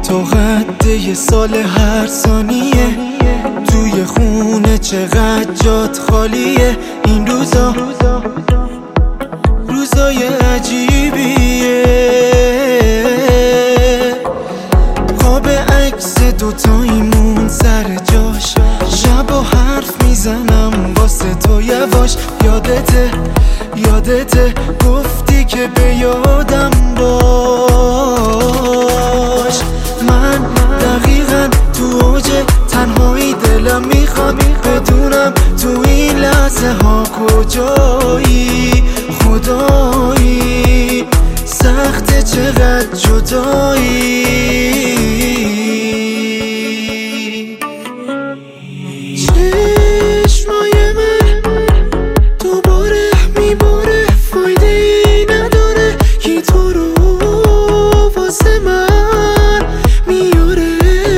تو قد یه سال هر ثانیه، توی خونه چقدر جات خالیه. این روزای عجیبیه. قاب عکس دوتاییمون سر جاش، شب و حرف میزنم واسه تو یواش. یادته گفتی که به یادم باش. من دقیقا تو اوج تنهایی، دلم میخواد بدونم تو این لحظه ها کجایی. خدایی سخته چقدر جدایی. چشمای من دوباره میباره، فایده ای نداره کی تو رو واسه من میاره.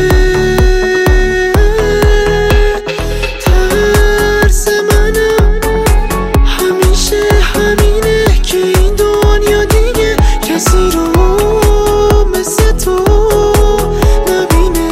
ترس منم همیشه همینه که این دنیا دیگه کسی رو مثل تو نبینه.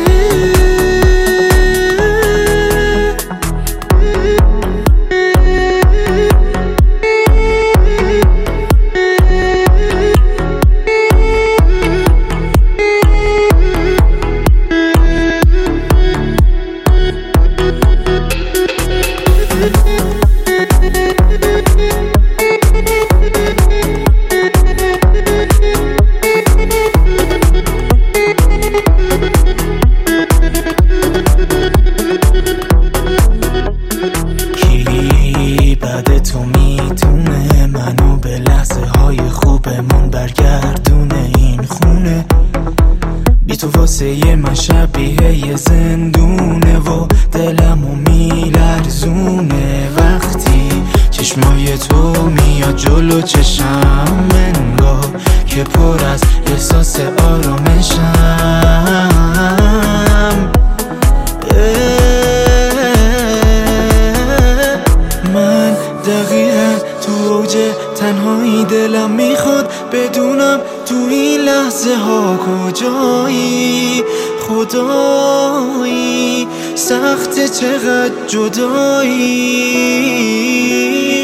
بعد تو میتونه منو به لحظه های خوبمون برگردونه. این خونه بی تو واسه من شبیه یه زندونه و دلمو میلرزونه. وقتی چشمای تو میاد جلو چشم، انگار که پر از احساس آرامشم. من دقیقا تو اوج تنهایی، دلم میخواد بدونم تو این لحظه ها کجایی. خدایی سخته چقدر جدایی.